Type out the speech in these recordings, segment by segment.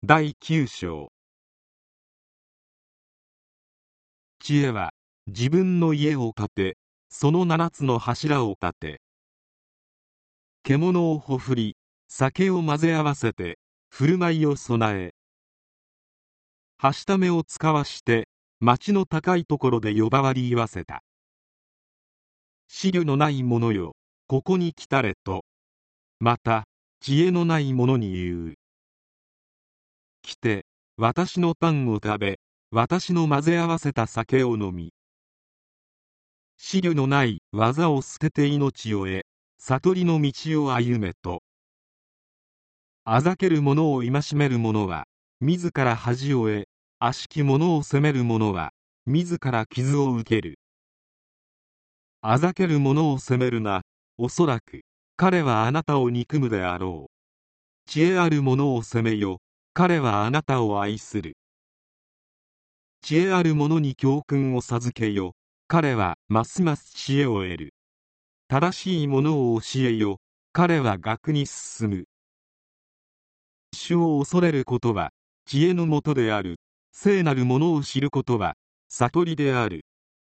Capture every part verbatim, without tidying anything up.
だいきゅう章。知恵は自分の家を建て、その七つの柱を立て、獣をほふり、酒を混ぜ合わせて、振る舞いを備え、はしためを使わして、町の高いところで呼ばわり言わせた。資慮のない者よ、ここに来たれと、また、知恵のない者に言う。来て、私のパンを食べ、私の混ぜ合わせた酒を飲み、資慮のない技を捨てて命を得、悟りの道を歩めと。あざける者を戒める者は、自ら恥を得、悪しき者を責める者は、自ら傷を受ける。あざける者を責めるな、おそらく、彼はあなたを憎むであろう。知恵ある者を責めよ、彼はあなたを愛する。知恵ある者に教訓を授けよ、彼はますます知恵を得る。正しいものを教えよ、彼は学に進む。主を恐れることは知恵のもとである。聖なるものを知ることは悟りである。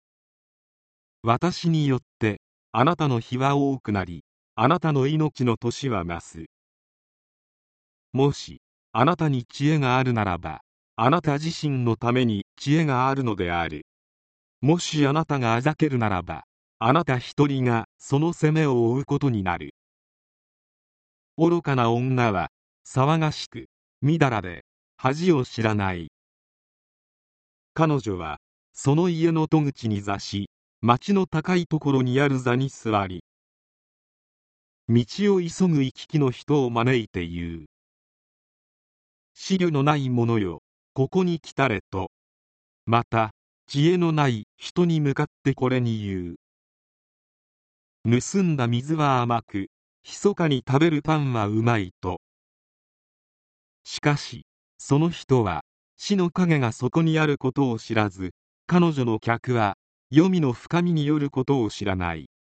私によってあなたの日は多くなり、あなたの命の年は増す。もしあなたに知恵があるならば、あなた自身のために知恵があるのである。もしあなたがあざけるならば、あなた一人がその責めを負うことになる。愚かな女は騒がしくみだらで恥を知らない。彼女はその家の戸口に座し、町の高いところにある座に座り、道を急ぐ行き来の人を招いて言う。資慮のない者よ、ここに来たれと。また知恵のない人に向かってこれに言う。盗んだ水は甘く、密かに食べるパンはうまいと。しかしその人は死の影がそこにあることを知らず、彼女の客は黄泉の深みによることを知らない。